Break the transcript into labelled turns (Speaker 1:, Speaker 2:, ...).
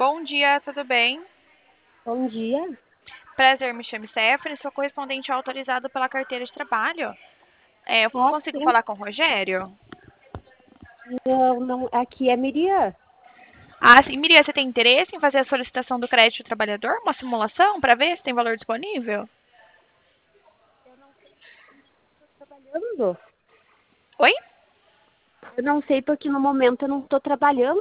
Speaker 1: Bom dia, tudo bem?
Speaker 2: Bom dia.
Speaker 1: Prazer, me chamo Stephanie, sou correspondente autorizado pela carteira de trabalho. Eu
Speaker 2: Ah,
Speaker 1: consigo
Speaker 2: sim.
Speaker 1: falar com o Rogério?
Speaker 2: Não, não, aqui é Miriam.
Speaker 1: Ah, sim. Miriam, você tem interesse em fazer a solicitação do crédito do trabalhador? Uma simulação para ver se tem valor disponível?
Speaker 2: Trabalhando?
Speaker 1: Oi?
Speaker 2: Eu não sei porque no momento eu não estou trabalhando.